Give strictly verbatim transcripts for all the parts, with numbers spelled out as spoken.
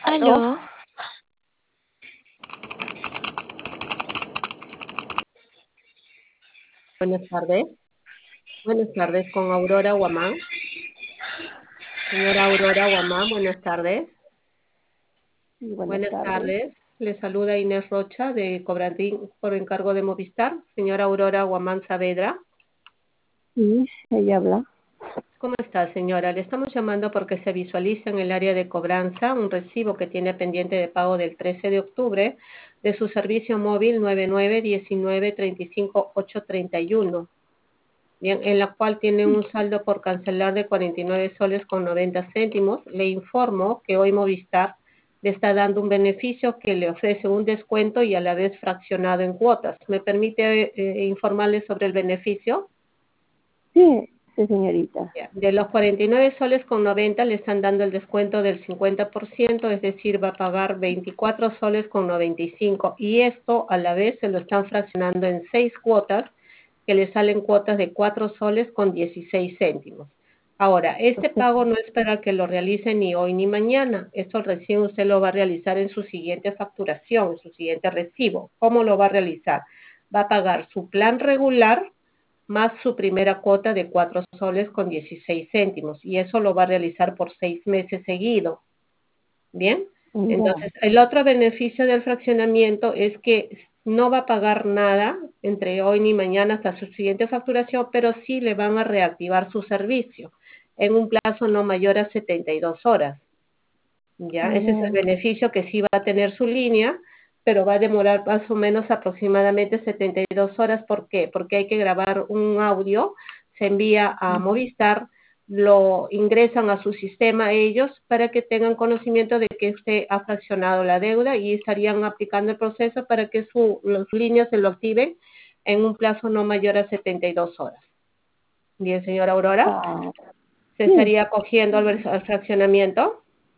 ¿Aló? Aló, Buenas tardes. Buenas tardes con Aurora Guamán. Señora Aurora Guamán, buenas tardes. Sí, buenas Buenas tardes. tardes. Le saluda Inés Rocha de Cobrantín por encargo de Movistar. Señora Aurora Guamán Saavedra. Sí, ella habla. ¿Cómo está, señora? Le estamos llamando porque se visualiza en el área de cobranza un recibo que tiene pendiente de pago del trece de octubre de su servicio móvil nueve nueve uno nueve tres cinco ocho tres uno. Bien, en la cual tiene un saldo por cancelar de cuarenta y nueve soles con noventa céntimos. Le informo que hoy Movistar le está dando un beneficio que le ofrece un descuento y a la vez fraccionado en cuotas. ¿Me permite eh, informarle sobre el beneficio? Sí, sí, señorita. De los cuarenta y nueve soles con noventa le están dando el descuento del cincuenta por ciento, es decir, va a pagar veinticuatro soles con noventa y cinco, y esto a la vez se lo están fraccionando en seis cuotas que le salen cuotas de cuatro soles con dieciséis céntimos. Ahora, este pago no es para que lo realice ni hoy ni mañana. Esto recién usted lo va a realizar en su siguiente facturación, en su siguiente recibo. ¿Cómo lo va a realizar? Va a pagar su plan regular más su primera cuota de cuatro soles con dieciséis céntimos, y eso lo va a realizar por seis meses seguido. ¿Bien? Entonces, el otro beneficio del fraccionamiento es que no va a pagar nada entre hoy ni mañana hasta su siguiente facturación, pero sí le van a reactivar su servicio en un plazo no mayor a setenta y dos horas. ¿Ya? Ese es el beneficio que sí va a tener su línea, pero va a demorar más o menos aproximadamente setenta y dos horas. ¿Por qué? Porque hay que grabar un audio, se envía a Movistar, lo ingresan a su sistema ellos para que tengan conocimiento de que usted ha fraccionado la deuda, y estarían aplicando el proceso para que su, las líneas se lo activen en un plazo no mayor a setenta y dos horas. Bien, señora Aurora, Ah, ¿se sí. estaría acogiendo al, vers- al fraccionamiento?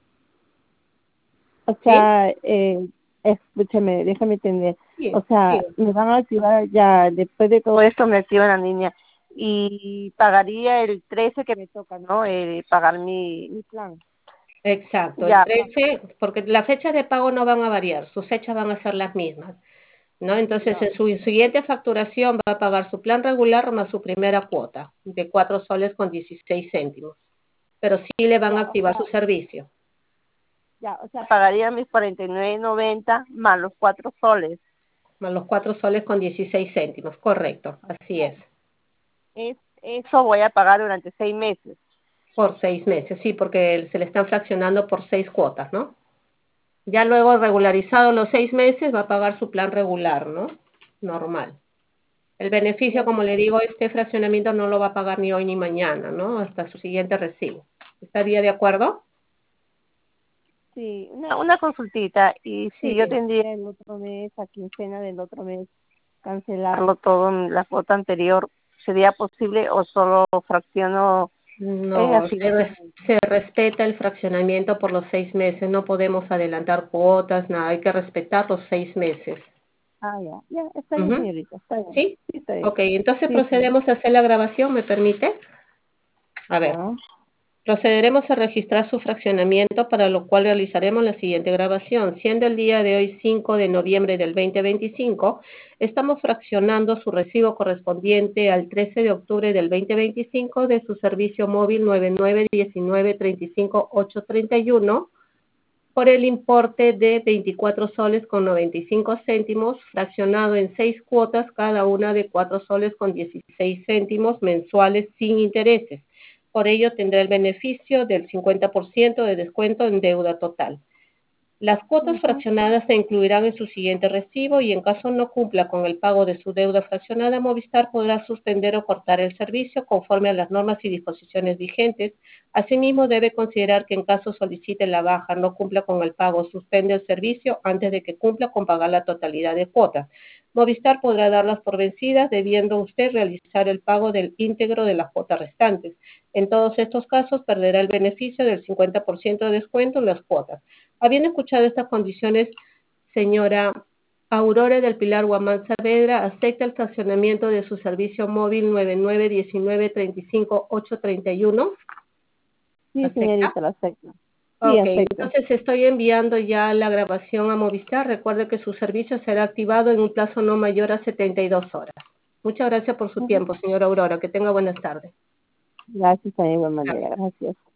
O sea, eh, escúcheme, déjame entender. Sí, O sea, sí. me van a activar ya, después de todo esto me activan la línea. Y pagaría el trece que me toca, ¿no? Eh, pagar mi, mi plan. Exacto, el Ya, trece, porque las fechas de pago no van a variar, sus fechas van a ser las mismas, ¿no? Entonces, ya. en su siguiente facturación va a pagar su plan regular más su primera cuota de cuatro soles con dieciséis céntimos, pero sí le van a Ya, o activar sea, su servicio, ya, o sea, pagaría mis cuarenta y nueve noventa más los cuatro soles. más los cuatro soles con dieciséis céntimos, correcto, así es, Es, eso voy a pagar durante seis meses. por seis meses, sí, porque se le están fraccionando por seis cuotas, ¿no? Ya luego regularizado los seis meses va a pagar su plan regular, ¿no? Normal. El beneficio, como le digo, este fraccionamiento no lo va a pagar ni hoy ni mañana, ¿no? Hasta su siguiente recibo. ¿Estaría de acuerdo? Sí, una, una consultita. Y si Sí. yo tendría el otro mes, a quincena del otro mes, cancelarlo todo en la cuota anterior, ¿sería posible o solo fracciono eh, No, así? se, res- se respeta el fraccionamiento por los seis meses. No podemos adelantar cuotas, nada. Hay que respetar los seis meses. Ah, ya, ya, está bien, Ujú. señorita, está bien. ¿Sí? Sí, está bien. Ok, entonces Sí, sí. procedemos a hacer la grabación, ¿me permite? A ver. Ya. Procederemos a registrar su fraccionamiento, para lo cual realizaremos la siguiente grabación. Siendo el día de hoy cinco de noviembre del dos mil veinticinco, estamos fraccionando su recibo correspondiente al trece de octubre del dos mil veinticinco de su servicio móvil nueve nueve uno nueve tres cinco ocho tres uno por el importe de veinticuatro soles con noventa y cinco céntimos, fraccionado en seis cuotas, cada una de cuatro soles con dieciséis céntimos mensuales sin intereses. Por ello tendrá el beneficio del cincuenta por ciento de descuento en deuda total. Las cuotas fraccionadas se incluirán en su siguiente recibo, y en caso no cumpla con el pago de su deuda fraccionada, Movistar podrá suspender o cortar el servicio conforme a las normas y disposiciones vigentes. Asimismo, debe considerar que en caso solicite la baja, no cumpla con el pago, suspende el servicio antes de que cumpla con pagar la totalidad de cuotas. Movistar podrá darlas por vencidas, debiendo usted realizar el pago del íntegro de las cuotas restantes. En todos estos casos, perderá el beneficio del cincuenta por ciento de descuento en las cuotas. Habiendo escuchado estas condiciones, señora Aurora del Pilar Guamán Saavedra, ¿acepta el fraccionamiento de su servicio móvil nueve nueve uno nueve tres cinco ocho tres uno? Sí, ¿Acepta? señorita, lo acepto. Sí, Ok, acepto. entonces estoy enviando ya la grabación a Movistar. Recuerde que su servicio será activado en un plazo no mayor a setenta y dos horas. Muchas gracias por su Ujú. tiempo, señora Aurora. Que tenga buenas tardes. Gracias, de igual manera. Gracias.